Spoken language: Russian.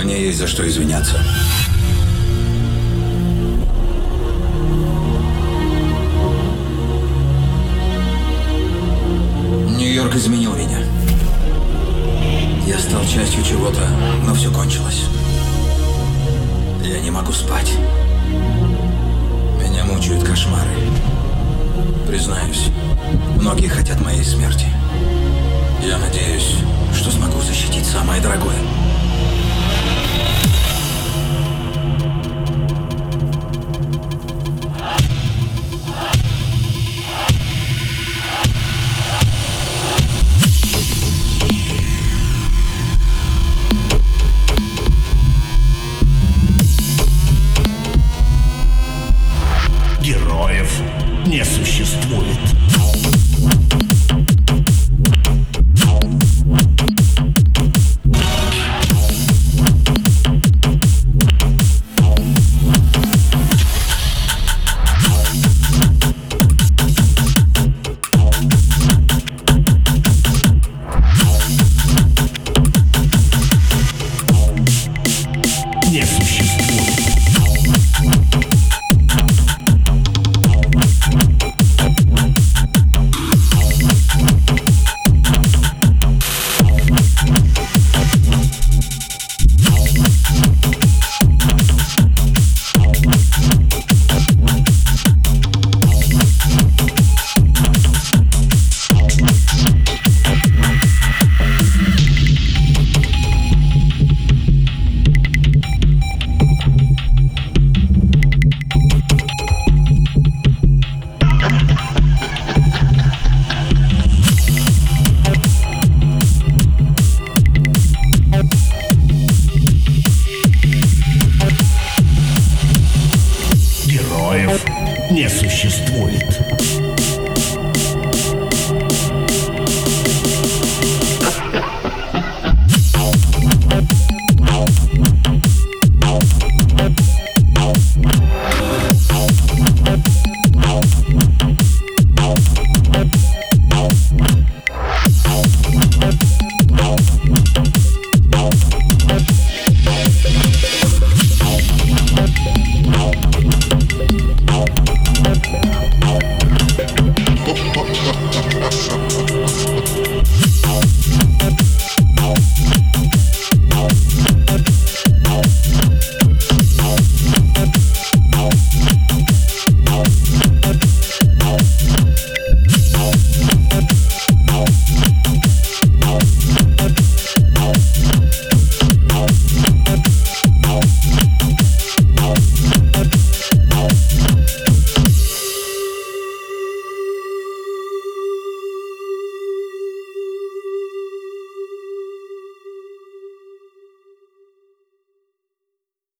Мне есть за что извиняться. Нью-Йорк изменил меня. Я стал частью чего-то, но все кончилось. Я не могу спать. Меня мучают кошмары. Признаюсь, многие хотят моей смерти. Я надеюсь, что смогу защитить самое дорогое. Героев не существует. Не существует. Героев не существует.